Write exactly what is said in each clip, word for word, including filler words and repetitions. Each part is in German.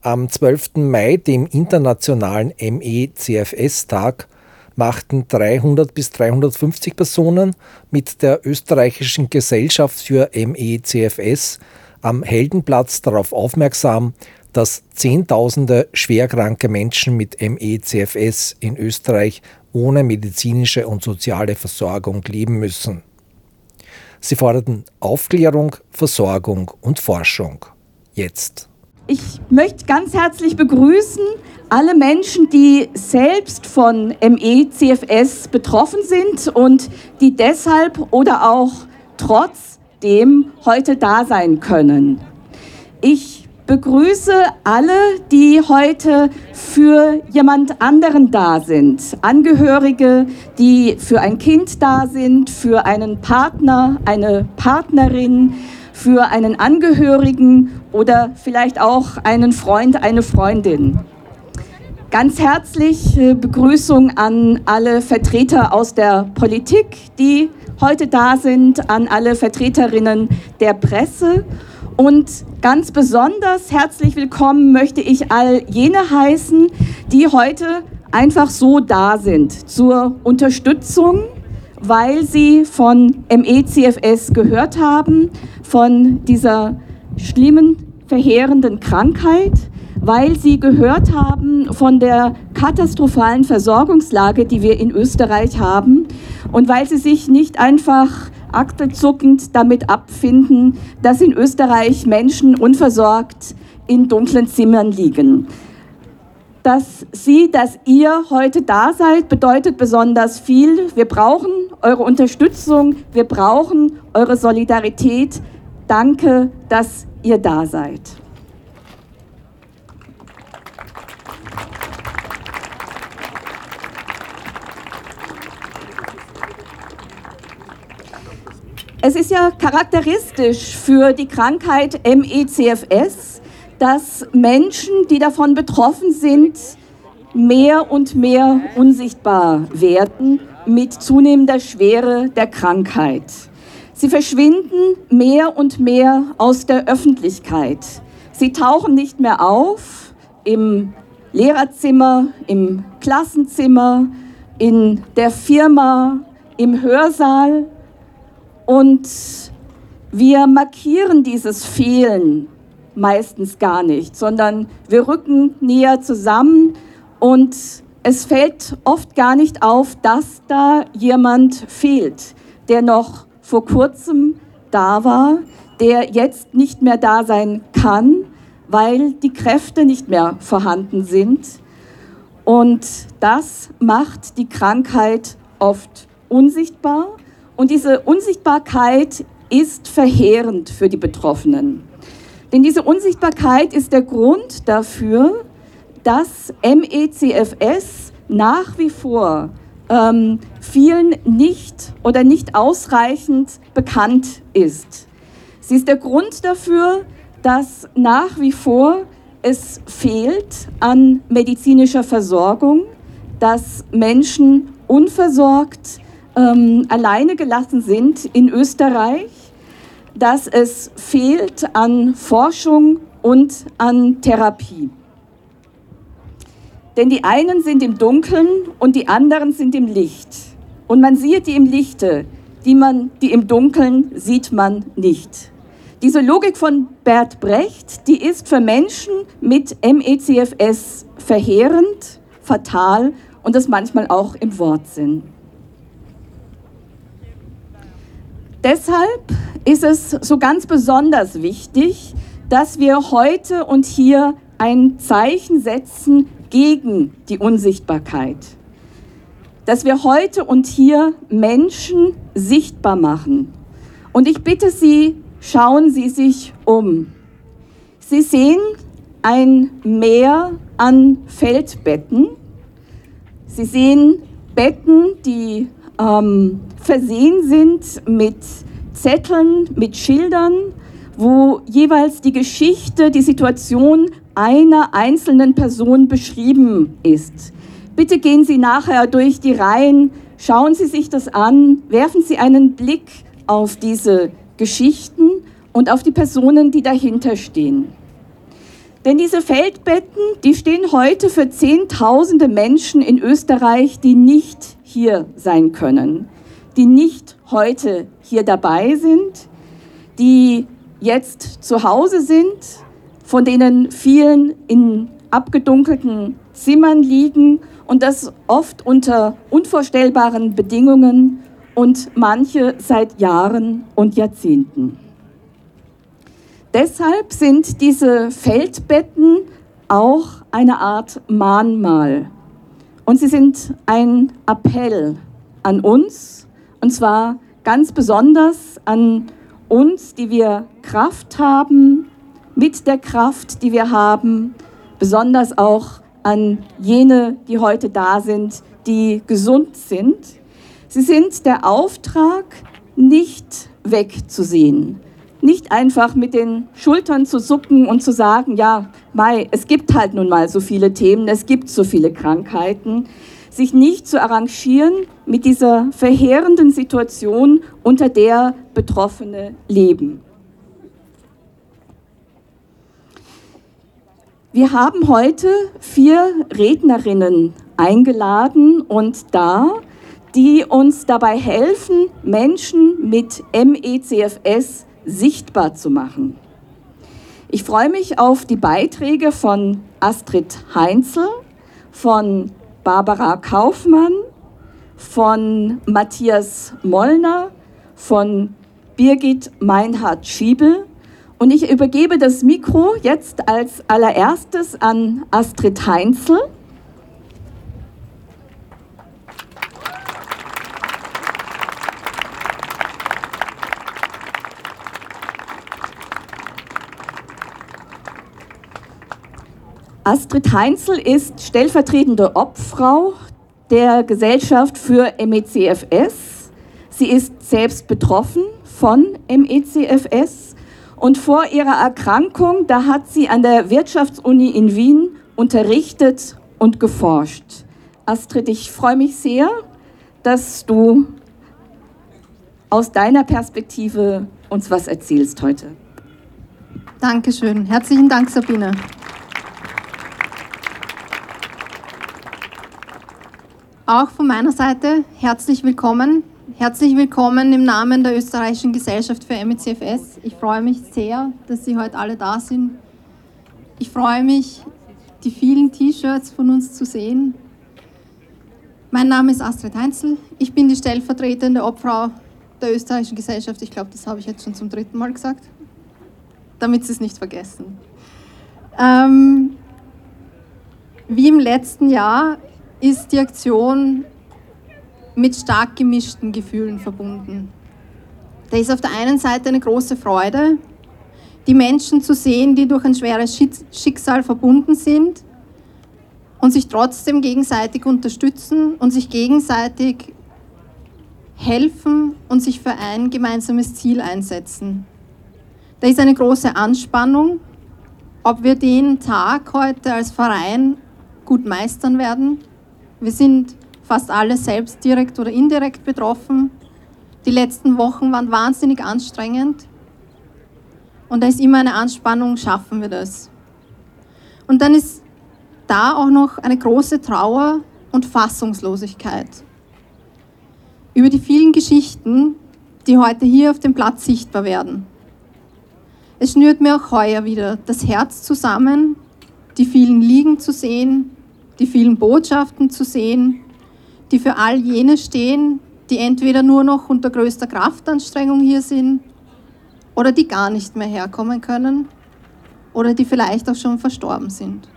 Am zwölften Mai, dem internationalen M E C F S-Tag, machten dreihundert bis dreihundertfünfzig Personen mit der österreichischen Gesellschaft für M E C F S am Heldenplatz darauf aufmerksam, dass Zehntausende schwerkranke Menschen mit M E C F S in Österreich ohne medizinische und soziale Versorgung leben müssen. Sie forderten Aufklärung, Versorgung und Forschung. Jetzt. Ich möchte ganz herzlich begrüßen alle Menschen, die selbst von M E C F S betroffen sind und die deshalb oder auch trotzdem heute da sein können. Ich begrüße alle, die heute für jemand anderen da sind. Angehörige, die für ein Kind da sind, für einen Partner, eine Partnerin, für einen Angehörigen oder vielleicht auch einen Freund, eine Freundin. Ganz herzlich Begrüßung an alle Vertreter aus der Politik, die heute da sind, an alle Vertreterinnen der Presse. Und ganz besonders herzlich willkommen möchte ich all jene heißen, die heute einfach so da sind zur Unterstützung, weil sie von M E C F S gehört haben, von dieser schlimmen, verheerenden Krankheit, weil sie gehört haben von der katastrophalen Versorgungslage, die wir in Österreich haben, und weil sie sich nicht einfach achselzuckend damit abfinden, dass in Österreich Menschen unversorgt in dunklen Zimmern liegen. Dass Sie, dass ihr heute da seid, bedeutet besonders viel. Wir brauchen eure Unterstützung, wir brauchen eure Solidarität. Danke, dass ihr da seid. Es ist ja charakteristisch für die Krankheit M E C F S, dass Menschen, die davon betroffen sind, mehr und mehr unsichtbar werden mit zunehmender Schwere der Krankheit. Sie verschwinden mehr und mehr aus der Öffentlichkeit. Sie tauchen nicht mehr auf im Lehrerzimmer, im Klassenzimmer, in der Firma, im Hörsaal. Und wir markieren dieses Fehlen meistens gar nicht, sondern wir rücken näher zusammen und es fällt oft gar nicht auf, dass da jemand fehlt, der noch vor kurzem da war, der jetzt nicht mehr da sein kann, weil die Kräfte nicht mehr vorhanden sind. Und das macht die Krankheit oft unsichtbar. Und diese Unsichtbarkeit ist verheerend für die Betroffenen. Denn diese Unsichtbarkeit ist der Grund dafür, dass M E C F S nach wie vor ähm, vielen nicht oder nicht ausreichend bekannt ist. Sie ist der Grund dafür, dass nach wie vor es fehlt an medizinischer Versorgung, dass Menschen unversorgt Ähm, alleine gelassen sind in Österreich, dass es fehlt an Forschung und an Therapie. Denn die einen sind im Dunkeln und die anderen sind im Licht. Und man sieht die im Lichte, die, man, die im Dunkeln sieht man nicht. Diese Logik von Bert Brecht, die ist für Menschen mit M E C F S verheerend, fatal und das manchmal auch im Wortsinn. Deshalb ist es so ganz besonders wichtig, dass wir heute und hier ein Zeichen setzen gegen die Unsichtbarkeit. Dass wir heute und hier Menschen sichtbar machen. Und ich bitte Sie, schauen Sie sich um. Sie sehen ein Meer an Feldbetten. Sie sehen Betten, die ähm, versehen sind mit Zetteln, mit Schildern, wo jeweils die Geschichte, die Situation einer einzelnen Person beschrieben ist. Bitte gehen Sie nachher durch die Reihen, schauen Sie sich das an, werfen Sie einen Blick auf diese Geschichten und auf die Personen, die dahinter stehen. Denn diese Feldbetten, die stehen heute für Zehntausende Menschen in Österreich, die nicht hier sein können, die nicht heute hier dabei sind, die jetzt zu Hause sind, von denen vielen in abgedunkelten Zimmern liegen und das oft unter unvorstellbaren Bedingungen und manche seit Jahren und Jahrzehnten. Deshalb sind diese Feldbetten auch eine Art Mahnmal und sie sind ein Appell an uns, und zwar ganz besonders an uns, die wir Kraft haben, mit der Kraft, die wir haben, besonders auch an jene, die heute da sind, die gesund sind. Sie sind der Auftrag, nicht wegzusehen, nicht einfach mit den Schultern zu zucken und zu sagen, ja, mei, es gibt halt nun mal so viele Themen, es gibt so viele Krankheiten, sich nicht zu arrangieren mit dieser verheerenden Situation, unter der Betroffene leben. Wir haben heute vier Rednerinnen eingeladen und da, die uns dabei helfen, Menschen mit M E C F S sichtbar zu machen. Ich freue mich auf die Beiträge von Astrid Heinzel, von Barbara Kaufmann, von Matthias Mollner, von Birgit Meinhard-Schiebel. Und ich übergebe das Mikro jetzt als allererstes an Astrid Heinzel. Astrid Heinzel ist stellvertretende Obfrau der Gesellschaft für M E C F S. Sie ist selbst betroffen von M E C F S und vor ihrer Erkrankung, da hat sie an der Wirtschaftsuni in Wien unterrichtet und geforscht. Astrid, ich freue mich sehr, dass du aus deiner Perspektive uns was erzählst heute. Dankeschön. Herzlichen Dank, Sabine. Auch von meiner Seite herzlich willkommen. Herzlich willkommen im Namen der Österreichischen Gesellschaft für M E C F S. Ich freue mich sehr, dass Sie heute alle da sind. Ich freue mich, die vielen T-Shirts von uns zu sehen. Mein Name ist Astrid Heinzel. Ich bin die stellvertretende Obfrau der Österreichischen Gesellschaft. Ich glaube, das habe ich jetzt schon zum dritten Mal gesagt, damit Sie es nicht vergessen. Ähm, wie im letzten Jahr ist die Aktion mit stark gemischten Gefühlen verbunden. Da ist auf der einen Seite eine große Freude, die Menschen zu sehen, die durch ein schweres Schicksal verbunden sind und sich trotzdem gegenseitig unterstützen und sich gegenseitig helfen und sich für ein gemeinsames Ziel einsetzen. Da ist eine große Anspannung, ob wir den Tag heute als Verein gut meistern werden. Wir sind fast alle selbst direkt oder indirekt betroffen. Die letzten Wochen waren wahnsinnig anstrengend. Und da ist immer eine Anspannung, schaffen wir das? Und dann ist da auch noch eine große Trauer und Fassungslosigkeit über die vielen Geschichten, die heute hier auf dem Platz sichtbar werden. Es schnürt mir auch heuer wieder das Herz zusammen, die vielen Liegen zu sehen, die vielen Botschaften zu sehen, die für all jene stehen, die entweder nur noch unter größter Kraftanstrengung hier sind oder die gar nicht mehr herkommen können oder die vielleicht auch schon verstorben sind.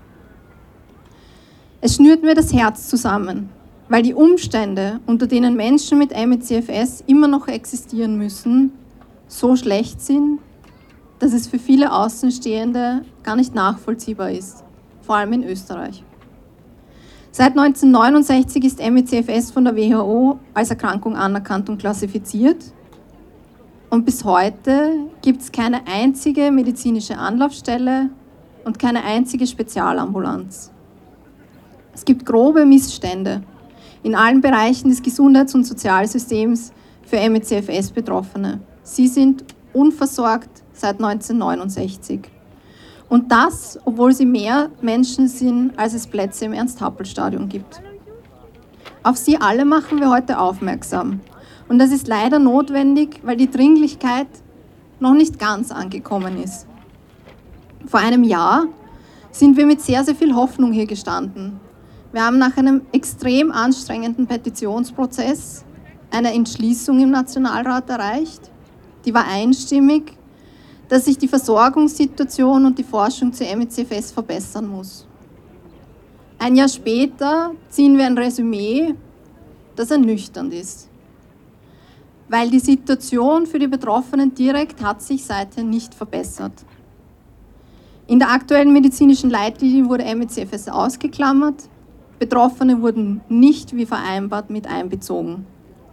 Es schnürt mir das Herz zusammen, weil die Umstände, unter denen Menschen mit M E C F S immer noch existieren müssen, so schlecht sind, dass es für viele Außenstehende gar nicht nachvollziehbar ist, vor allem in Österreich. Seit neunzehnhundertneunundsechzig ist M E C F S von der W H O als Erkrankung anerkannt und klassifiziert. Und bis heute gibt es keine einzige medizinische Anlaufstelle und keine einzige Spezialambulanz. Es gibt grobe Missstände in allen Bereichen des Gesundheits- und Sozialsystems für M E C F S-Betroffene. Sie sind unversorgt seit neunzehnhundertneunundsechzig. Und das, obwohl sie mehr Menschen sind, als es Plätze im Ernst-Happel-Stadion gibt. Auf sie alle machen wir heute aufmerksam. Und das ist leider notwendig, weil die Dringlichkeit noch nicht ganz angekommen ist. Vor einem Jahr sind wir mit sehr, sehr viel Hoffnung hier gestanden. Wir haben nach einem extrem anstrengenden Petitionsprozess eine Entschließung im Nationalrat erreicht. Die war einstimmig, dass sich die Versorgungssituation und die Forschung zur M E C F S verbessern muss. Ein Jahr später ziehen wir ein Resümee, das ernüchternd ist. Weil die Situation für die Betroffenen direkt hat sich seither nicht verbessert. In der aktuellen medizinischen Leitlinie wurde M E C F S ausgeklammert. Betroffene wurden nicht wie vereinbart mit einbezogen.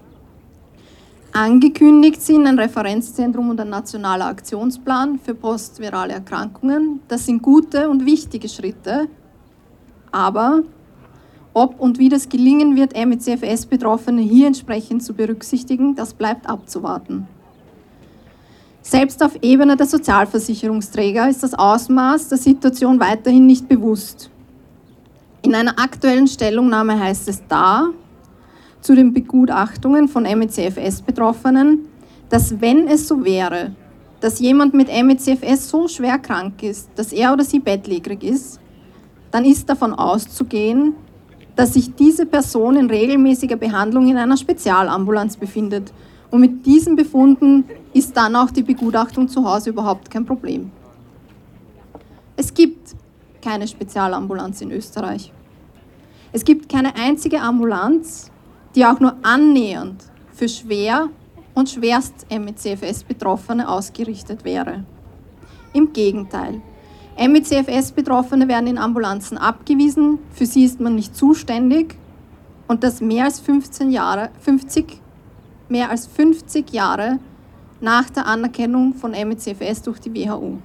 Angekündigt sind ein Referenzzentrum und ein nationaler Aktionsplan für postvirale Erkrankungen. Das sind gute und wichtige Schritte. Aber ob und wie das gelingen wird, M E C F S-Betroffene hier entsprechend zu berücksichtigen, das bleibt abzuwarten. Selbst auf Ebene der Sozialversicherungsträger ist das Ausmaß der Situation weiterhin nicht bewusst. In einer aktuellen Stellungnahme heißt es da, zu den Begutachtungen von M E C F S-Betroffenen, dass wenn es so wäre, dass jemand mit M E C F S so schwer krank ist, dass er oder sie bettlägerig ist, dann ist davon auszugehen, dass sich diese Person in regelmäßiger Behandlung in einer Spezialambulanz befindet. Und mit diesen Befunden ist dann auch die Begutachtung zu Hause überhaupt kein Problem. Es gibt keine Spezialambulanz in Österreich. Es gibt keine einzige Ambulanz, die auch nur annähernd für schwer und schwerst M E C F S-Betroffene ausgerichtet wäre. Im Gegenteil, M E C F S-Betroffene werden in Ambulanzen abgewiesen, für sie ist man nicht zuständig und das mehr als fünfzehn Jahre, fünfzig, mehr als fünfzig Jahre nach der Anerkennung von M E C F S durch die W H O.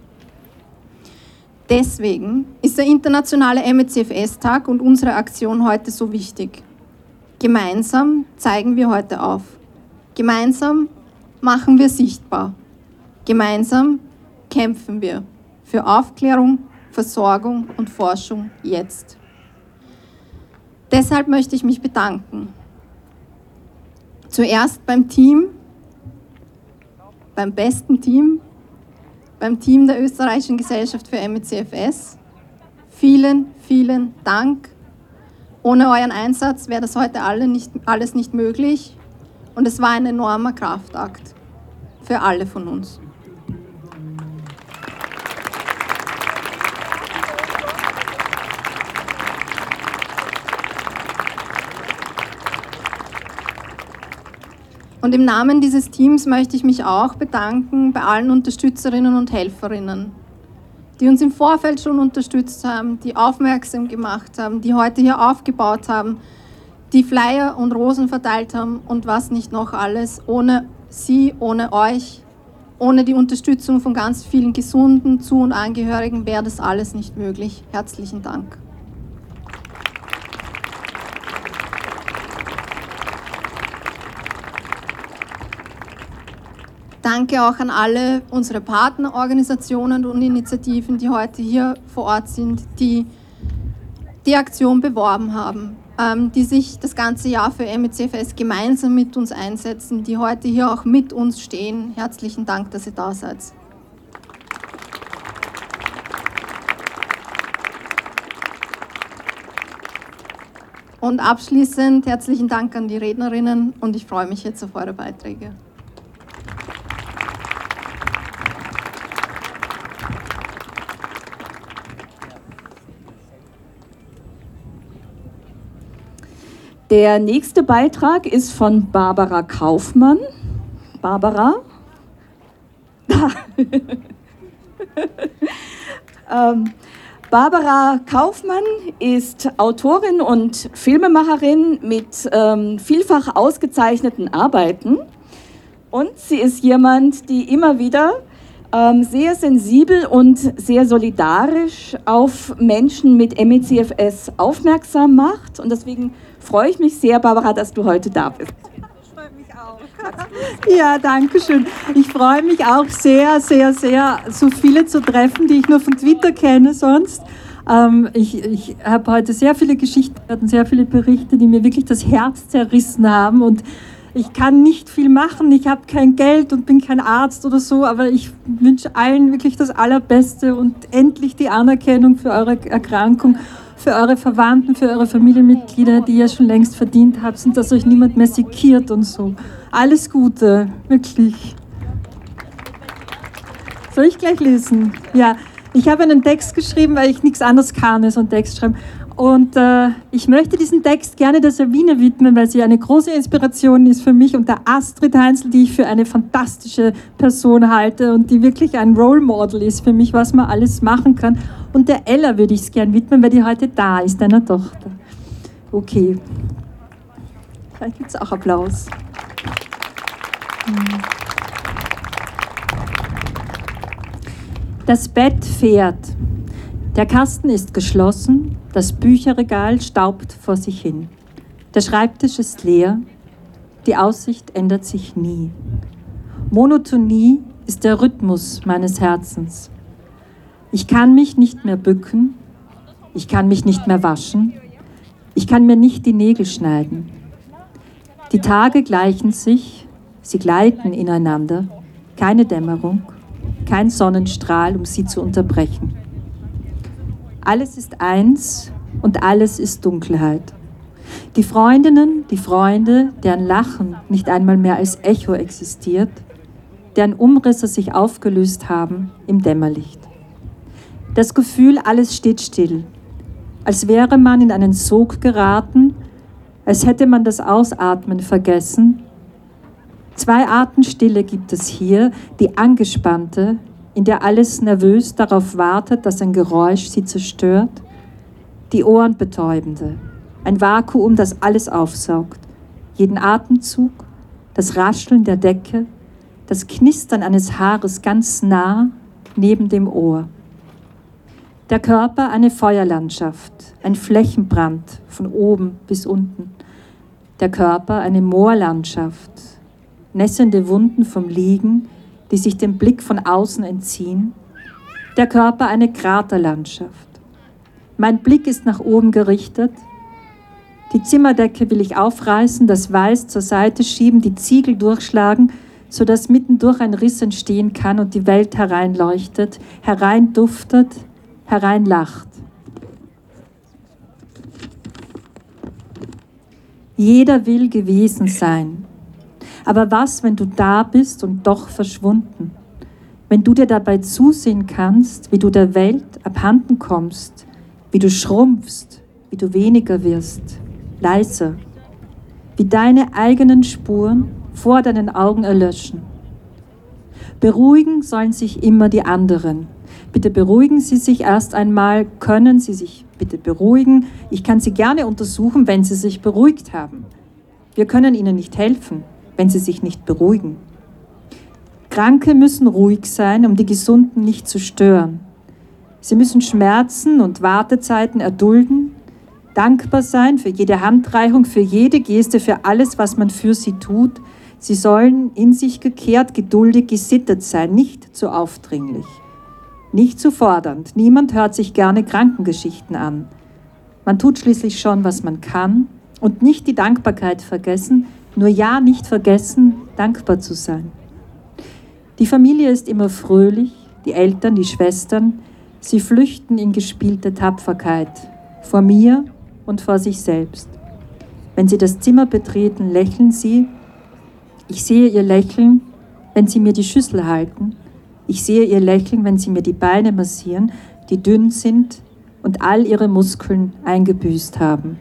Deswegen ist der internationale M E C F S-Tag und unsere Aktion heute so wichtig. Gemeinsam zeigen wir heute auf. Gemeinsam machen wir sichtbar. Gemeinsam kämpfen wir für Aufklärung, Versorgung und Forschung jetzt. Deshalb möchte ich mich bedanken. Zuerst beim Team, beim besten Team, beim Team der Österreichischen Gesellschaft für M E C F S. Vielen, vielen Dank. Ohne euren Einsatz wäre das heute alle nicht, alles nicht möglich und es war ein enormer Kraftakt für alle von uns. Und im Namen dieses Teams möchte ich mich auch bedanken bei allen Unterstützerinnen und Helferinnen, die uns im Vorfeld schon unterstützt haben, die aufmerksam gemacht haben, die heute hier aufgebaut haben, die Flyer und Rosen verteilt haben und was nicht noch alles. Ohne sie, ohne euch, ohne die Unterstützung von ganz vielen gesunden Zu- und Angehörigen wäre das alles nicht möglich. Herzlichen Dank. Danke auch an alle unsere Partnerorganisationen und Initiativen, die heute hier vor Ort sind, die die Aktion beworben haben, ähm, die sich das ganze Jahr für M E C F S gemeinsam mit uns einsetzen, die heute hier auch mit uns stehen. Herzlichen Dank, dass ihr da seid. Und abschließend herzlichen Dank an die Rednerinnen und ich freue mich jetzt auf eure Beiträge. Der nächste Beitrag ist von Barbara Kaufmann. Barbara? Da. ähm, Barbara Kaufmann ist Autorin und Filmemacherin mit ähm, vielfach ausgezeichneten Arbeiten. Und sie ist jemand, die immer wieder ähm, sehr sensibel und sehr solidarisch auf Menschen mit M E C F S aufmerksam macht. Und deswegen freue ich mich sehr, Barbara, dass du heute da bist. Das freut mich auch. Ja, danke schön. Ich freue mich auch sehr, sehr, sehr, so viele zu treffen, die ich nur von Twitter kenne sonst. Ähm, ich ich habe heute sehr viele Geschichten gehört und sehr viele Berichte, die mir wirklich das Herz zerrissen haben. Und ich kann nicht viel machen, ich habe kein Geld und bin kein Arzt oder so, aber ich wünsche allen wirklich das Allerbeste und endlich die Anerkennung für eure Erkrankung, für eure Verwandten, für eure Familienmitglieder, die ihr schon längst verdient habt, und dass euch niemand mehr sekiert und so. Alles Gute, wirklich. Soll ich gleich lesen? Ja, ich habe einen Text geschrieben, weil ich nichts anderes kann als einen Text schreiben. Und äh, ich möchte diesen Text gerne der Sabine widmen, weil sie eine große Inspiration ist für mich und der Astrid Heinzel, die ich für eine fantastische Person halte und die wirklich ein Role Model ist für mich, was man alles machen kann. Und der Ella würde ich es gerne widmen, weil die heute da ist, deiner Tochter. Okay. Vielleicht gibt es auch Applaus. Das Bett fährt. Der Kasten ist geschlossen, das Bücherregal staubt vor sich hin. Der Schreibtisch ist leer, die Aussicht ändert sich nie. Monotonie ist der Rhythmus meines Herzens. Ich kann mich nicht mehr bücken, ich kann mich nicht mehr waschen, ich kann mir nicht die Nägel schneiden. Die Tage gleichen sich, sie gleiten ineinander, keine Dämmerung, kein Sonnenstrahl, um sie zu unterbrechen. Alles ist eins und alles ist Dunkelheit. Die Freundinnen, die Freunde, deren Lachen nicht einmal mehr als Echo existiert, deren Umrisse sich aufgelöst haben im Dämmerlicht. Das Gefühl, alles steht still, als wäre man in einen Sog geraten, als hätte man das Ausatmen vergessen. Zwei Arten Stille gibt es hier, die angespannte, in der alles nervös darauf wartet, dass ein Geräusch sie zerstört, die ohrenbetäubende, ein Vakuum, das alles aufsaugt, jeden Atemzug, das Rascheln der Decke, das Knistern eines Haares ganz nah neben dem Ohr. Der Körper eine Feuerlandschaft, ein Flächenbrand von oben bis unten. Der Körper eine Moorlandschaft, nässende Wunden vom Liegen, die sich dem Blick von außen entziehen. Der Körper eine Kraterlandschaft. Mein Blick ist nach oben gerichtet. Die Zimmerdecke will ich aufreißen, das Weiß zur Seite schieben, die Ziegel durchschlagen, sodass mittendurch ein Riss entstehen kann und die Welt hereinleuchtet, hereinduftet, hereinlacht. Jeder will gewesen sein. Aber was, wenn du da bist und doch verschwunden? Wenn du dir dabei zusehen kannst, wie du der Welt abhanden kommst, wie du schrumpfst, wie du weniger wirst, leiser, wie deine eigenen Spuren vor deinen Augen erlöschen. Beruhigen sollen sich immer die anderen. Bitte beruhigen Sie sich erst einmal, können Sie sich bitte beruhigen. Ich kann Sie gerne untersuchen, wenn Sie sich beruhigt haben. Wir können Ihnen nicht helfen, wenn sie sich nicht beruhigen. Kranke müssen ruhig sein, um die Gesunden nicht zu stören. Sie müssen Schmerzen und Wartezeiten erdulden, dankbar sein für jede Handreichung, für jede Geste, für alles, was man für sie tut. Sie sollen in sich gekehrt, geduldig, gesittet sein, nicht zu aufdringlich, nicht zu fordernd. Niemand hört sich gerne Krankengeschichten an. Man tut schließlich schon, was man kann, und nicht die Dankbarkeit vergessen, nur ja nicht vergessen, dankbar zu sein. Die Familie ist immer fröhlich, die Eltern, die Schwestern, sie flüchten in gespielte Tapferkeit, vor mir und vor sich selbst. Wenn sie das Zimmer betreten, lächeln sie. Ich sehe ihr Lächeln, wenn sie mir die Schüssel halten. Ich sehe ihr Lächeln, wenn sie mir die Beine massieren, die dünn sind und all ihre Muskeln eingebüßt haben.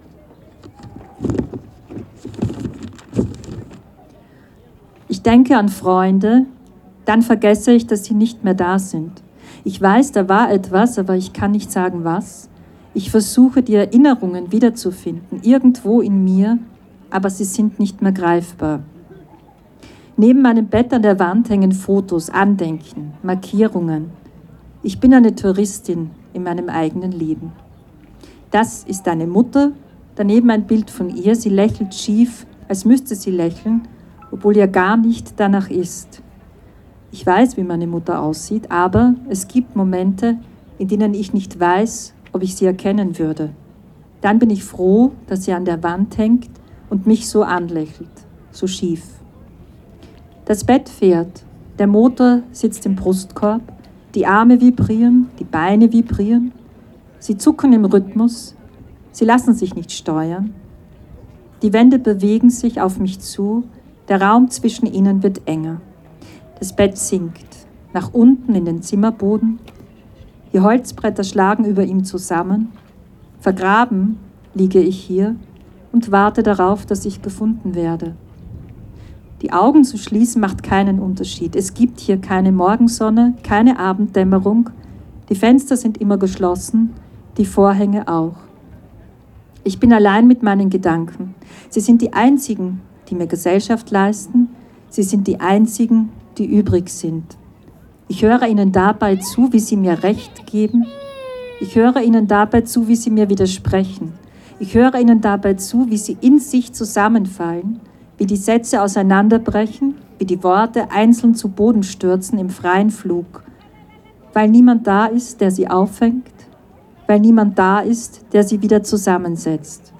Ich denke an Freunde, dann vergesse ich, dass sie nicht mehr da sind. Ich weiß, da war etwas, aber ich kann nicht sagen, was. Ich versuche, die Erinnerungen wiederzufinden, irgendwo in mir, aber sie sind nicht mehr greifbar. Neben meinem Bett an der Wand hängen Fotos, Andenken, Markierungen. Ich bin eine Touristin in meinem eigenen Leben. Das ist eine Mutter, daneben ein Bild von ihr. Sie lächelt schief, als müsste sie lächeln, obwohl ihr gar nicht danach ist. Ich weiß, wie meine Mutter aussieht, aber es gibt Momente, in denen ich nicht weiß, ob ich sie erkennen würde. Dann bin ich froh, dass sie an der Wand hängt und mich so anlächelt, so schief. Das Bett fährt, der Motor sitzt im Brustkorb, die Arme vibrieren, die Beine vibrieren, sie zucken im Rhythmus, sie lassen sich nicht steuern. Die Wände bewegen sich auf mich zu, der Raum zwischen ihnen wird enger. Das Bett sinkt, nach unten in den Zimmerboden. Die Holzbretter schlagen über ihm zusammen. Vergraben liege ich hier und warte darauf, dass ich gefunden werde. Die Augen zu schließen macht keinen Unterschied. Es gibt hier keine Morgensonne, keine Abenddämmerung. Die Fenster sind immer geschlossen, die Vorhänge auch. Ich bin allein mit meinen Gedanken. Sie sind die einzigen, die mir Gesellschaft leisten. Sie sind die einzigen, die übrig sind. Ich höre ihnen dabei zu, wie sie mir Recht geben. Ich höre ihnen dabei zu, wie sie mir widersprechen. Ich höre ihnen dabei zu, wie sie in sich zusammenfallen, wie die Sätze auseinanderbrechen, wie die Worte einzeln zu Boden stürzen im freien Flug, weil niemand da ist, der sie auffängt, weil niemand da ist, der sie wieder zusammensetzt.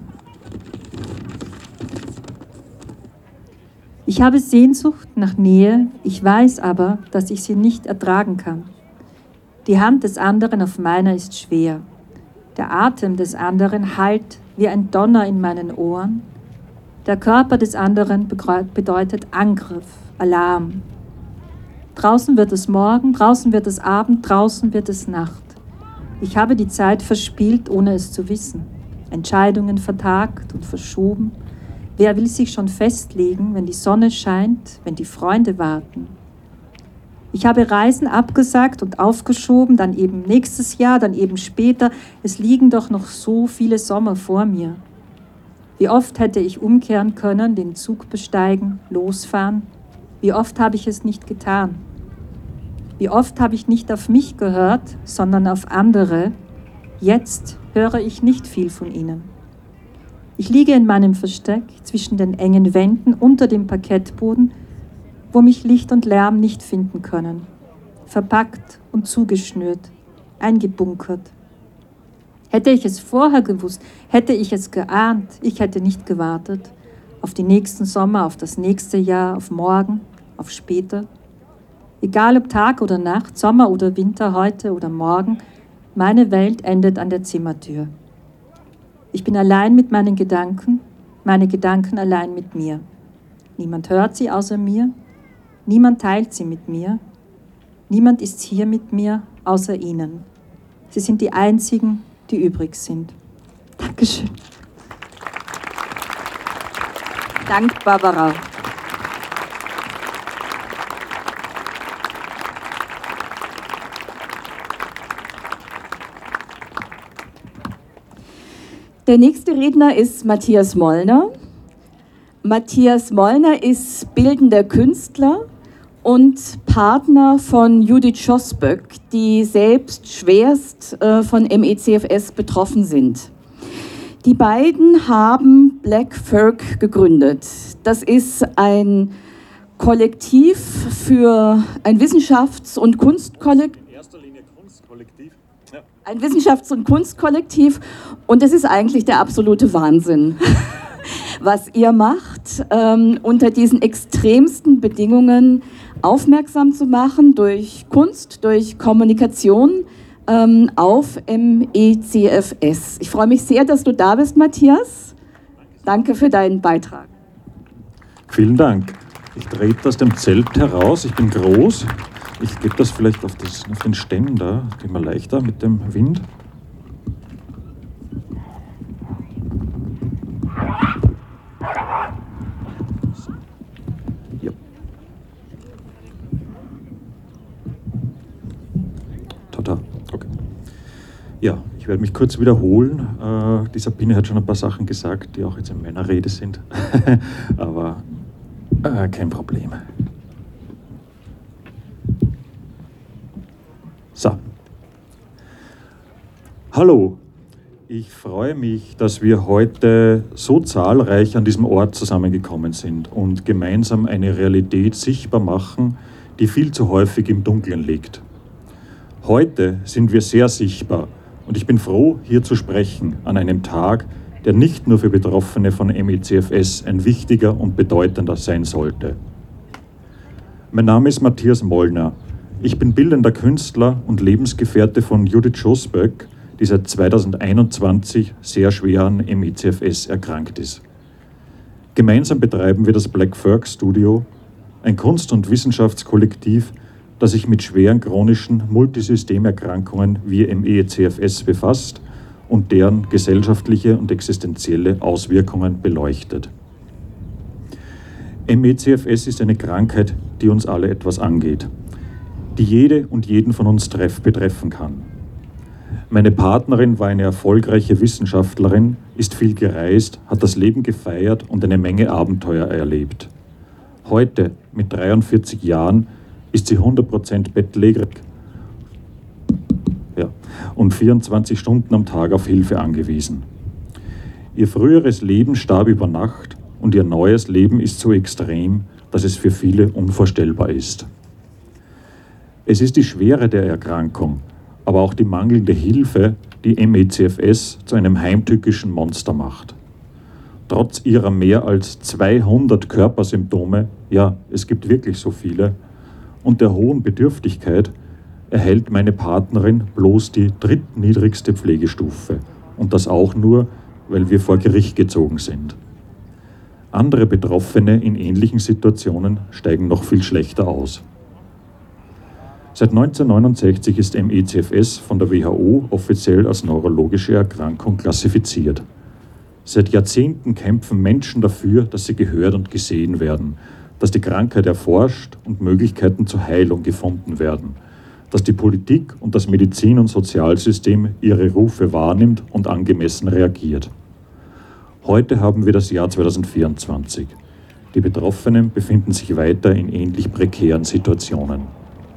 Ich habe Sehnsucht nach Nähe, ich weiß aber, dass ich sie nicht ertragen kann. Die Hand des anderen auf meiner ist schwer. Der Atem des anderen hallt wie ein Donner in meinen Ohren. Der Körper des anderen bedeutet Angriff, Alarm. Draußen wird es Morgen, draußen wird es Abend, draußen wird es Nacht. Ich habe die Zeit verspielt, ohne es zu wissen. Entscheidungen vertagt und verschoben. Wer will sich schon festlegen, wenn die Sonne scheint, wenn die Freunde warten? Ich habe Reisen abgesagt und aufgeschoben, dann eben nächstes Jahr, dann eben später. Es liegen doch noch so viele Sommer vor mir. Wie oft hätte ich umkehren können, den Zug besteigen, losfahren? Wie oft habe ich es nicht getan? Wie oft habe ich nicht auf mich gehört, sondern auf andere? Jetzt höre ich nicht viel von ihnen. Ich liege in meinem Versteck zwischen den engen Wänden unter dem Parkettboden, wo mich Licht und Lärm nicht finden können. Verpackt und zugeschnürt, eingebunkert. Hätte ich es vorher gewusst, hätte ich es geahnt, ich hätte nicht gewartet. Auf die nächsten Sommer, auf das nächste Jahr, auf morgen, auf später. Egal ob Tag oder Nacht, Sommer oder Winter, heute oder morgen, meine Welt endet an der Zimmertür. Ich bin allein mit meinen Gedanken, meine Gedanken allein mit mir. Niemand hört sie außer mir, niemand teilt sie mit mir, niemand ist hier mit mir außer ihnen. Sie sind die einzigen, die übrig sind. Dankeschön. Dank, Barbara. Der nächste Redner ist Matthias Mollner. Matthias Mollner ist bildender Künstler und Partner von Judith Schosböck, die selbst schwerst äh, von M E C F S betroffen sind. Die beiden haben Black Folk gegründet. Das ist ein Kollektiv für ein Wissenschafts- und Kunstkollektiv. In erster Linie Kunstkollektiv. Ja. Ein Wissenschafts- und Kunstkollektiv, und es ist eigentlich der absolute Wahnsinn, was ihr macht, ähm, unter diesen extremsten Bedingungen aufmerksam zu machen, durch Kunst, durch Kommunikation ähm, auf M E C F S. Ich freue mich sehr, dass du da bist, Matthias. Danke für deinen Beitrag. Vielen Dank. Ich trete aus dem Zelt heraus, ich bin groß. Ich gebe das vielleicht auf, das, auf den Ständer, immer leichter mit dem Wind. Ja. Tada, okay. Ja, ich werde mich kurz wiederholen. Äh, die Sabine hat schon ein paar Sachen gesagt, die auch jetzt in meiner Rede sind. Aber äh, kein Problem. So. Hallo, Ich freue mich, dass wir heute so zahlreich an diesem Ort zusammengekommen sind und gemeinsam eine Realität sichtbar machen, die viel zu häufig im Dunkeln liegt. Heute sind wir sehr sichtbar und ich bin froh, hier zu sprechen an einem Tag, der nicht nur für Betroffene von M E C F S ein wichtiger und bedeutender sein sollte. Mein Name ist Matthias Mollner. Ich bin bildender Künstler und Lebensgefährte von Judith Schosböck, die seit zweitausendeinundzwanzig sehr schwer an M E C F S erkrankt ist. Gemeinsam betreiben wir das Black Ferg Studio, ein Kunst- und Wissenschaftskollektiv, das sich mit schweren chronischen Multisystemerkrankungen wie M E C F S befasst und deren gesellschaftliche und existenzielle Auswirkungen beleuchtet. M E C F S ist eine Krankheit, die uns alle etwas angeht, die jede und jeden von uns treff betreffen kann. Meine Partnerin war eine erfolgreiche Wissenschaftlerin, ist viel gereist, hat das Leben gefeiert und eine Menge Abenteuer erlebt. Heute, mit dreiundvierzig Jahren, ist sie hundert Prozent bettlägerig ja, und vierundzwanzig Stunden am Tag auf Hilfe angewiesen. Ihr früheres Leben starb über Nacht und ihr neues Leben ist so extrem, dass es für viele unvorstellbar ist. Es ist die Schwere der Erkrankung, aber auch die mangelnde Hilfe, die M E C F S zu einem heimtückischen Monster macht. Trotz ihrer mehr als zweihundert Körpersymptome, ja, es gibt wirklich so viele, und der hohen Bedürftigkeit erhält meine Partnerin bloß die drittniedrigste Pflegestufe. Und das auch nur, weil wir vor Gericht gezogen sind. Andere Betroffene in ähnlichen Situationen steigen noch viel schlechter aus. Seit neunzehnhundertneunundsechzig ist M E C F S von der W H O offiziell als neurologische Erkrankung klassifiziert. Seit Jahrzehnten kämpfen Menschen dafür, dass sie gehört und gesehen werden, dass die Krankheit erforscht und Möglichkeiten zur Heilung gefunden werden, dass die Politik und das Medizin- und Sozialsystem ihre Rufe wahrnimmt und angemessen reagiert. Heute haben wir das Jahr zweitausendvierundzwanzig. Die Betroffenen befinden sich weiter in ähnlich prekären Situationen.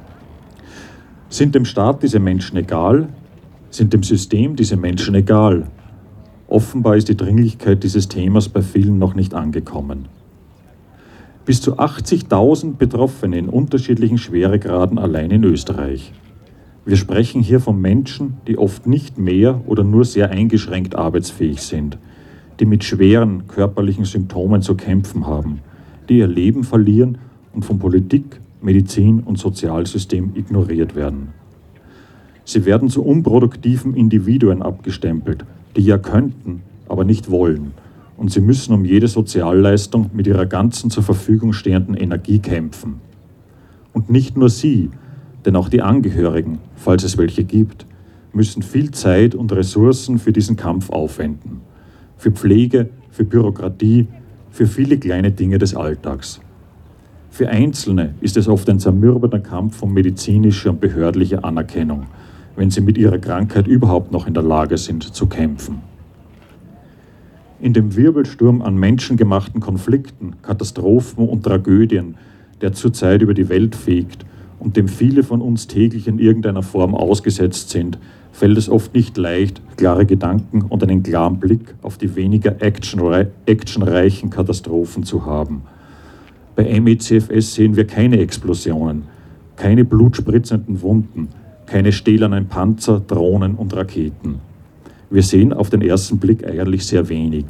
Sind dem Staat diese Menschen egal? Sind dem System diese Menschen egal? Offenbar ist die Dringlichkeit dieses Themas bei vielen noch nicht angekommen. Bis zu achtzigtausend Betroffene in unterschiedlichen Schweregraden allein in Österreich. Wir sprechen hier von Menschen, die oft nicht mehr oder nur sehr eingeschränkt arbeitsfähig sind, die mit schweren körperlichen Symptomen zu kämpfen haben, die ihr Leben verlieren und von Politik, Medizin und Sozialsystem ignoriert werden. Sie werden zu unproduktiven Individuen abgestempelt, die ja könnten, aber nicht wollen. Und sie müssen um jede Sozialleistung mit ihrer ganzen zur Verfügung stehenden Energie kämpfen. Und nicht nur sie, denn auch die Angehörigen, falls es welche gibt, müssen viel Zeit und Ressourcen für diesen Kampf aufwenden. Für Pflege, für Bürokratie, für viele kleine Dinge des Alltags. Für Einzelne ist es oft ein zermürbender Kampf um medizinische und behördliche Anerkennung, wenn sie mit ihrer Krankheit überhaupt noch in der Lage sind zu kämpfen. In dem Wirbelsturm an menschengemachten Konflikten, Katastrophen und Tragödien, der zurzeit über die Welt fegt und dem viele von uns täglich in irgendeiner Form ausgesetzt sind, fällt es oft nicht leicht, klare Gedanken und einen klaren Blick auf die weniger actionrei- actionreichen Katastrophen zu haben. Bei M E C F S sehen wir keine Explosionen, keine blutspritzenden Wunden, keine stählernen Panzer, Drohnen und Raketen. Wir sehen auf den ersten Blick eigentlich sehr wenig.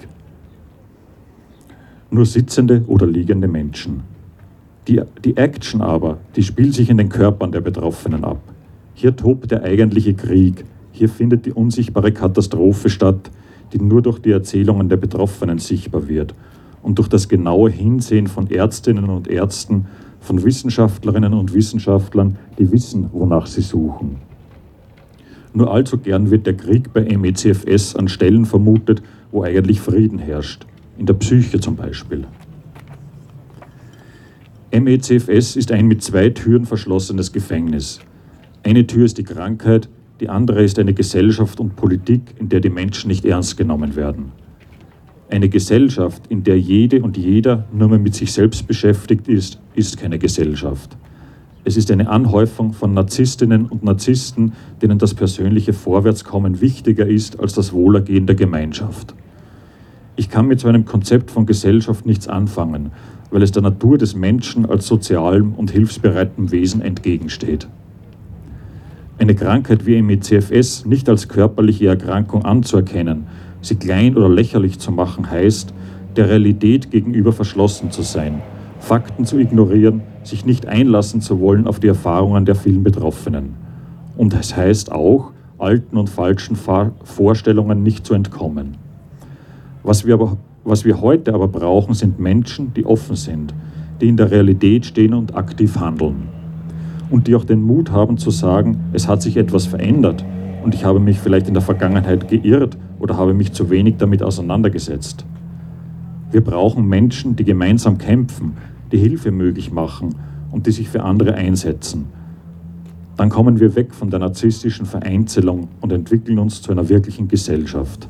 Nur sitzende oder liegende Menschen. Die, die Action aber, die spielt sich in den Körpern der Betroffenen ab. Hier tobt der eigentliche Krieg. Hier findet die unsichtbare Katastrophe statt, die nur durch die Erzählungen der Betroffenen sichtbar wird und durch das genaue Hinsehen von Ärztinnen und Ärzten, von Wissenschaftlerinnen und Wissenschaftlern, die wissen, wonach sie suchen. Nur allzu gern wird der Krieg bei M E C F S an Stellen vermutet, wo eigentlich Frieden herrscht, in der Psyche zum Beispiel. M E C F S ist ein mit zwei Türen verschlossenes Gefängnis. Eine Tür ist die Krankheit, die andere ist eine Gesellschaft und Politik, in der die Menschen nicht ernst genommen werden. Eine Gesellschaft, in der jede und jeder nur mehr mit sich selbst beschäftigt ist, ist keine Gesellschaft. Es ist eine Anhäufung von Narzisstinnen und Narzissten, denen das persönliche Vorwärtskommen wichtiger ist als das Wohlergehen der Gemeinschaft. Ich kann mit so einem Konzept von Gesellschaft nichts anfangen, weil es der Natur des Menschen als sozialem und hilfsbereitem Wesen entgegensteht. Eine Krankheit wie M E C F S nicht als körperliche Erkrankung anzuerkennen, sie klein oder lächerlich zu machen, heißt, der Realität gegenüber verschlossen zu sein, Fakten zu ignorieren, sich nicht einlassen zu wollen auf die Erfahrungen der vielen Betroffenen. Und es heißt auch, alten und falschen Vorstellungen nicht zu entkommen. Was wir, aber, was wir heute aber brauchen, sind Menschen, die offen sind, die in der Realität stehen und aktiv handeln. Und die auch den Mut haben zu sagen, es hat sich etwas verändert und ich habe mich vielleicht in der Vergangenheit geirrt oder habe mich zu wenig damit auseinandergesetzt. Wir brauchen Menschen, die gemeinsam kämpfen, die Hilfe möglich machen und die sich für andere einsetzen. Dann kommen wir weg von der narzisstischen Vereinzelung und entwickeln uns zu einer wirklichen Gesellschaft.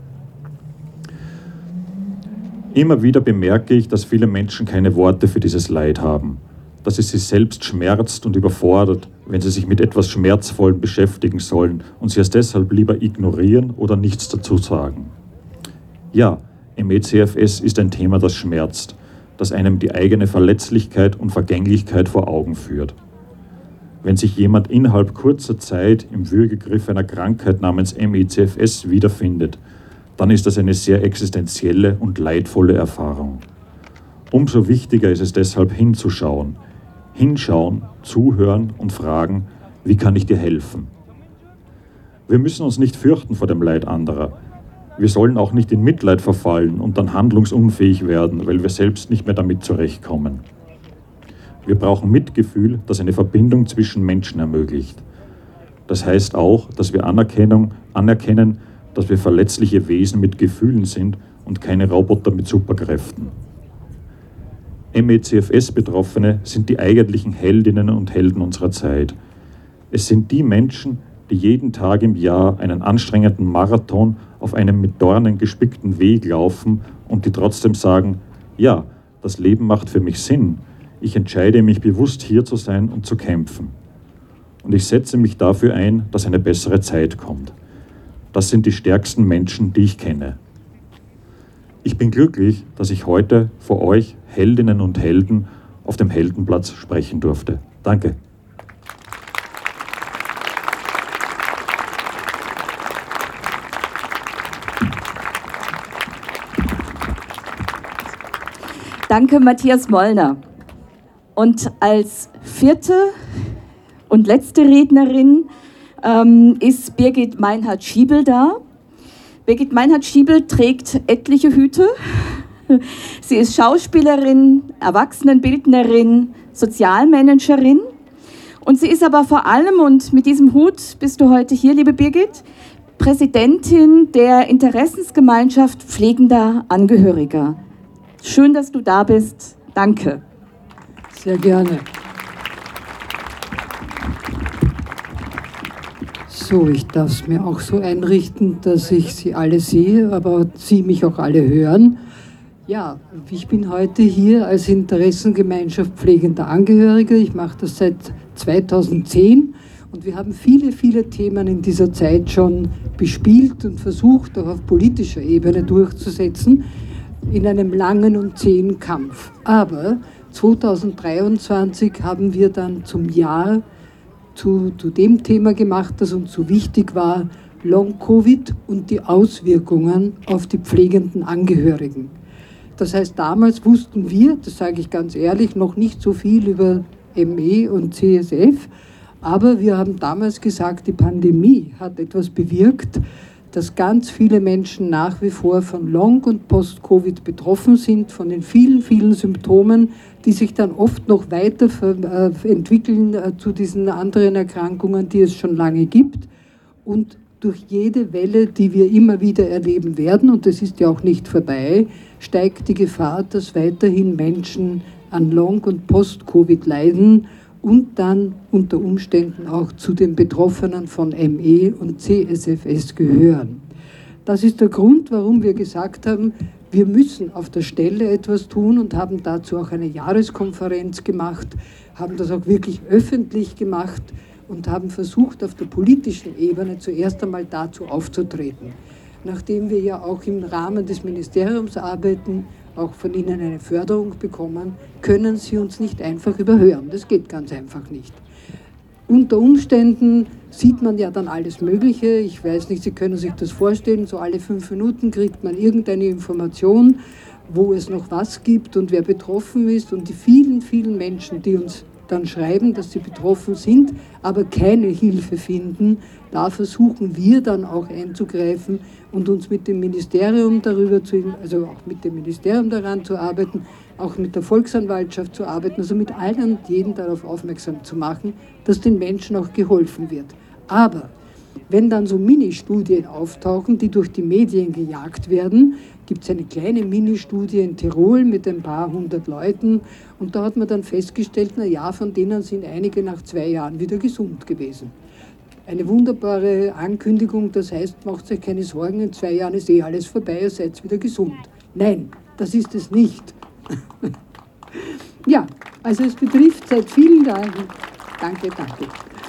Immer wieder bemerke ich, dass viele Menschen keine Worte für dieses Leid haben, dass es sie selbst schmerzt und überfordert, wenn sie sich mit etwas Schmerzvollem beschäftigen sollen und sie es deshalb lieber ignorieren oder nichts dazu sagen. Ja, M E C F S ist ein Thema, das schmerzt, das einem die eigene Verletzlichkeit und Vergänglichkeit vor Augen führt. Wenn sich jemand innerhalb kurzer Zeit im Würgegriff einer Krankheit namens M E C F S wiederfindet, dann ist das eine sehr existenzielle und leidvolle Erfahrung. Umso wichtiger ist es deshalb hinzuschauen. Hinschauen, zuhören und fragen, wie kann ich dir helfen? Wir müssen uns nicht fürchten vor dem Leid anderer. Wir sollen auch nicht in Mitleid verfallen und dann handlungsunfähig werden, weil wir selbst nicht mehr damit zurechtkommen. Wir brauchen Mitgefühl, das eine Verbindung zwischen Menschen ermöglicht. Das heißt auch, dass wir Anerkennung, anerkennen, dass wir verletzliche Wesen mit Gefühlen sind und keine Roboter mit Superkräften. M E C F S-Betroffene sind die eigentlichen Heldinnen und Helden unserer Zeit. Es sind die Menschen, die jeden Tag im Jahr einen anstrengenden Marathon auf einem mit Dornen gespickten Weg laufen und die trotzdem sagen, ja, das Leben macht für mich Sinn. Ich entscheide mich bewusst, hier zu sein und zu kämpfen. Und ich setze mich dafür ein, dass eine bessere Zeit kommt. Das sind die stärksten Menschen, die ich kenne. Ich bin glücklich, dass ich heute vor euch, Heldinnen und Helden, auf dem Heldenplatz sprechen durfte. Danke. Danke, Matthias Mollner. Und als vierte und letzte Rednerin ähm, ist Birgit Meinhardt-Schiebel da. Birgit Meinhardt-Schiebel trägt etliche Hüte. Sie ist Schauspielerin, Erwachsenenbildnerin, Sozialmanagerin. Und sie ist aber vor allem, und mit diesem Hut bist du heute hier, liebe Birgit, Präsidentin der Interessensgemeinschaft pflegender Angehöriger. Schön, dass du da bist. Danke. Sehr gerne. So, ich darf es mir auch so einrichten, dass ich Sie alle sehe, aber Sie mich auch alle hören. Ja, ich bin heute hier als Interessengemeinschaft pflegender Angehörige. Ich mache das seit zweitausendzehn und wir haben viele, viele Themen in dieser Zeit schon bespielt und versucht, auch auf politischer Ebene durchzusetzen, in einem langen und zähen Kampf. Aber zweitausenddreiundzwanzig haben wir dann zum Jahr Zu, zu dem Thema gemacht, das uns so wichtig war, Long-Covid und die Auswirkungen auf die pflegenden Angehörigen. Das heißt, damals wussten wir, das sage ich ganz ehrlich, noch nicht so viel über M E und C S F, aber wir haben damals gesagt, die Pandemie hat etwas bewirkt, dass ganz viele Menschen nach wie vor von Long- und Post-Covid betroffen sind, von den vielen, vielen Symptomen, die sich dann oft noch weiter entwickeln zu diesen anderen Erkrankungen, die es schon lange gibt. Und durch jede Welle, die wir immer wieder erleben werden, und das ist ja auch nicht vorbei, steigt die Gefahr, dass weiterhin Menschen an Long- und Post-Covid leiden und dann unter Umständen auch zu den Betroffenen von M E und C S F S gehören. Das ist der Grund, warum wir gesagt haben, Wir müssen auf der Stelle etwas tun und haben dazu auch eine Jahreskonferenz gemacht, haben das auch wirklich öffentlich gemacht und haben versucht, auf der politischen Ebene zuerst einmal dazu aufzutreten. Nachdem wir ja auch im Rahmen des Ministeriums arbeiten, auch von Ihnen eine Förderung bekommen, können Sie uns nicht einfach überhören. Das geht ganz einfach nicht. Unter Umständen sieht man ja dann alles Mögliche. Ich weiß nicht, Sie können sich das vorstellen, so alle fünf Minuten kriegt man irgendeine Information, wo es noch was gibt und wer betroffen ist. Und die vielen, vielen Menschen, die uns dann schreiben, dass sie betroffen sind, aber keine Hilfe finden, da versuchen wir dann auch einzugreifen und uns mit dem Ministerium darüber zu, also auch mit dem Ministerium daran zu arbeiten, auch mit der Volksanwaltschaft zu arbeiten, also mit allen und jeden darauf aufmerksam zu machen, dass den Menschen auch geholfen wird. Aber wenn dann so Ministudien auftauchen, die durch die Medien gejagt werden, gibt es eine kleine Ministudie in Tirol mit ein paar hundert Leuten und da hat man dann festgestellt, na ja, von denen sind einige nach zwei Jahren wieder gesund gewesen. Eine wunderbare Ankündigung, das heißt, macht euch keine Sorgen, in zwei Jahren ist eh alles vorbei, ihr seid wieder gesund. Nein, das ist es nicht. Ja, also es betrifft seit vielen Jahren, danke, danke.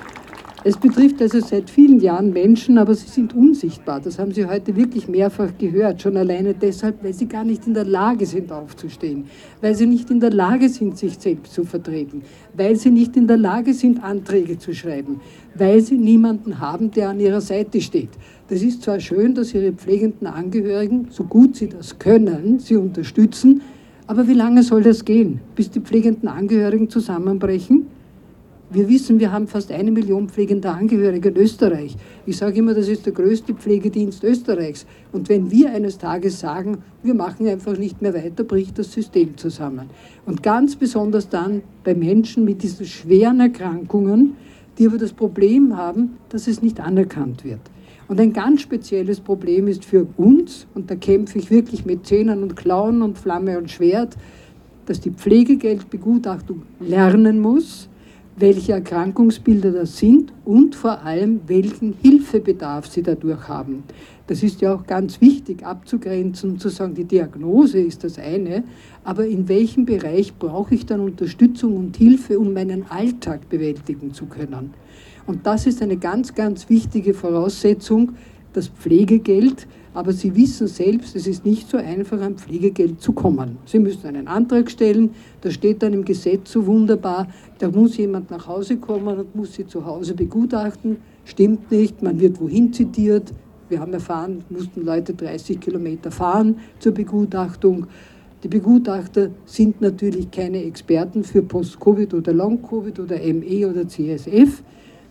Es betrifft also seit vielen Jahren Menschen, aber sie sind unsichtbar. Das haben Sie heute wirklich mehrfach gehört, schon alleine deshalb, weil sie gar nicht in der Lage sind aufzustehen, weil sie nicht in der Lage sind, sich selbst zu vertreten, weil sie nicht in der Lage sind, Anträge zu schreiben, weil sie niemanden haben, der an ihrer Seite steht. Das ist zwar schön, dass Ihre pflegenden Angehörigen, so gut sie das können, sie unterstützen, aber wie lange soll das gehen, bis die pflegenden Angehörigen zusammenbrechen? Wir wissen, wir haben fast eine Million pflegender Angehörige in Österreich. Ich sage immer, das ist der größte Pflegedienst Österreichs. Und wenn wir eines Tages sagen, wir machen einfach nicht mehr weiter, bricht das System zusammen. Und ganz besonders dann bei Menschen mit diesen schweren Erkrankungen, die aber das Problem haben, dass es nicht anerkannt wird. Und ein ganz spezielles Problem ist für uns, und da kämpfe ich wirklich mit Zähnen und Klauen und Flamme und Schwert, dass die Pflegegeldbegutachtung lernen muss, welche Erkrankungsbilder das sind und vor allem, welchen Hilfebedarf sie dadurch haben. Das ist ja auch ganz wichtig abzugrenzen und zu sagen, die Diagnose ist das eine, aber in welchem Bereich brauche ich dann Unterstützung und Hilfe, um meinen Alltag bewältigen zu können. Und das ist eine ganz, ganz wichtige Voraussetzung, das Pflegegeld. Aber Sie wissen selbst, es ist nicht so einfach, an Pflegegeld zu kommen. Sie müssen einen Antrag stellen, da steht dann im Gesetz so wunderbar, da muss jemand nach Hause kommen und muss Sie zu Hause begutachten. Stimmt nicht, man wird wohin zitiert. Wir haben erfahren, mussten Leute dreißig Kilometer fahren zur Begutachtung. Die Begutachter sind natürlich keine Experten für Post-Covid oder Long-Covid oder M E oder C S F.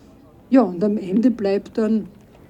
Ja, und am Ende bleibt dann,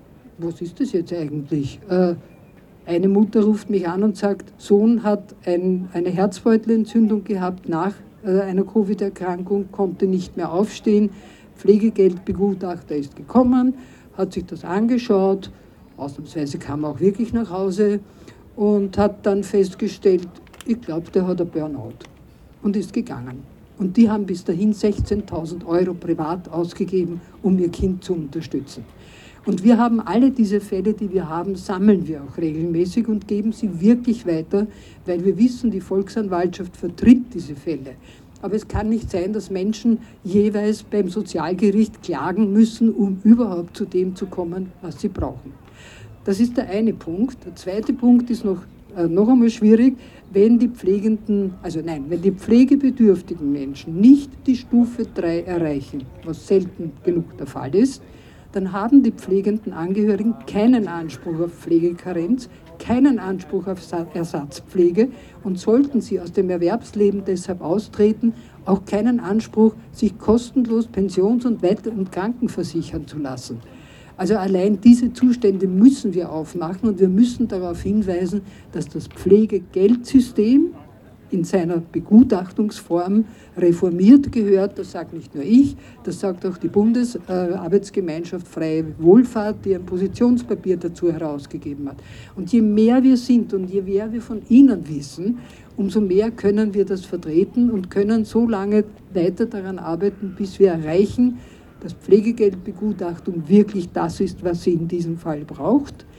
was ist das jetzt eigentlich? Äh, eine Mutter ruft mich an und sagt, Sohn hat ein, eine Herzbeutelentzündung gehabt nach äh, einer Covid-Erkrankung, konnte nicht mehr aufstehen. Pflegegeldbegutachter ist gekommen, hat sich das angeschaut, ausnahmsweise kam er auch wirklich nach Hause und hat dann festgestellt, ich glaube, der hat ein Burnout und ist gegangen. Und die haben bis dahin sechzehntausend Euro privat ausgegeben, um ihr Kind zu unterstützen. Und wir haben alle diese Fälle, die wir haben, sammeln wir auch regelmäßig und geben sie wirklich weiter, weil wir wissen, die Volksanwaltschaft vertritt diese Fälle. Aber es kann nicht sein, dass Menschen jeweils beim Sozialgericht klagen müssen, um überhaupt zu dem zu kommen, was sie brauchen. Das ist der eine Punkt. Der zweite Punkt ist noch, äh, noch einmal schwierig, wenn die Pflegenden, also nein, wenn die pflegebedürftigen Menschen nicht die Stufe drei erreichen, was selten genug der Fall ist, dann haben die pflegenden Angehörigen keinen Anspruch auf Pflegekarenz, keinen Anspruch auf Ersatzpflege und sollten sie aus dem Erwerbsleben deshalb austreten, auch keinen Anspruch, sich kostenlos pensions- und Weiter- und Krankenversichern zu lassen. Also allein diese Zustände müssen wir aufmachen und wir müssen darauf hinweisen, dass das Pflegegeldsystem in seiner Begutachtungsform reformiert gehört. Das sagt nicht nur ich, das sagt auch die Bundesarbeitsgemeinschaft Freie Wohlfahrt, die ein Positionspapier dazu herausgegeben hat. Und je mehr wir sind und je mehr wir von Ihnen wissen, umso mehr können wir das vertreten und können so lange weiter daran arbeiten, bis wir erreichen, dass Pflegegeldbegutachtung wirklich das ist, was sie in diesem Fall braucht.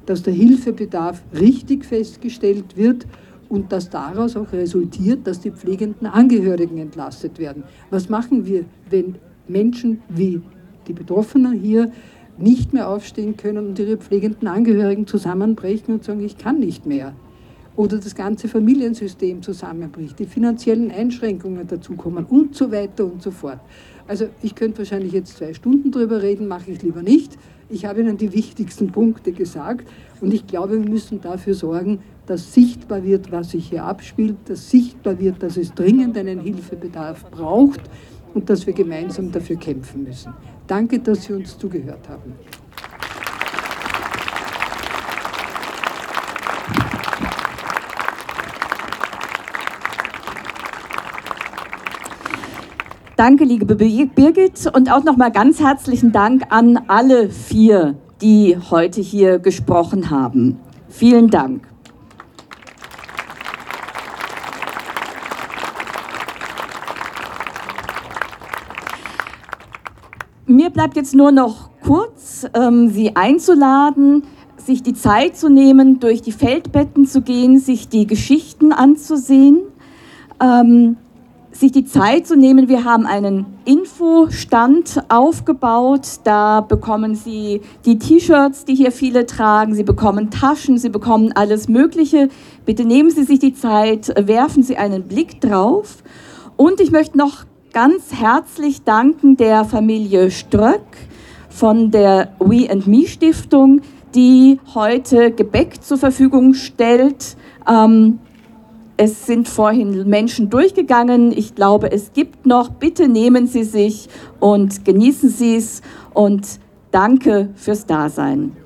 dass der Hilfebedarf richtig festgestellt wird und dass daraus auch resultiert, dass die pflegenden Angehörigen entlastet werden. Was machen wir, wenn Menschen wie die Betroffenen hier nicht mehr aufstehen können und ihre pflegenden Angehörigen zusammenbrechen und sagen, ich kann nicht mehr? Oder das ganze Familiensystem zusammenbricht, die finanziellen Einschränkungen dazukommen und so weiter und so fort. Also ich könnte wahrscheinlich jetzt zwei Stunden drüber reden, mache ich lieber nicht. Ich habe Ihnen die wichtigsten Punkte gesagt und ich glaube, wir müssen dafür sorgen, dass sichtbar wird, was sich hier abspielt, dass sichtbar wird, dass es dringend einen Hilfebedarf braucht und dass wir gemeinsam dafür kämpfen müssen. Danke, dass Sie uns zugehört haben. Danke, liebe Birgit, und auch nochmal ganz herzlichen Dank an alle vier, die heute hier gesprochen haben. Vielen Dank. Mir bleibt jetzt nur noch kurz, ähm, Sie einzuladen, sich die Zeit zu nehmen, durch die Feldbetten zu gehen, sich die Geschichten anzusehen, ähm, sich die Zeit zu nehmen. Wir haben einen Infostand aufgebaut, da bekommen Sie die T-Shirts, die hier viele tragen, Sie bekommen Taschen, Sie bekommen alles Mögliche. Bitte nehmen Sie sich die Zeit, werfen Sie einen Blick drauf. Und ich möchte noch ganz herzlich danken der Familie Ströck von der We and Me Stiftung, die heute Gebäck zur Verfügung stellt. Ähm, Es sind vorhin Menschen durchgegangen. Ich glaube, es gibt noch. Bitte nehmen Sie sich und genießen Sie es. Und danke fürs Dasein.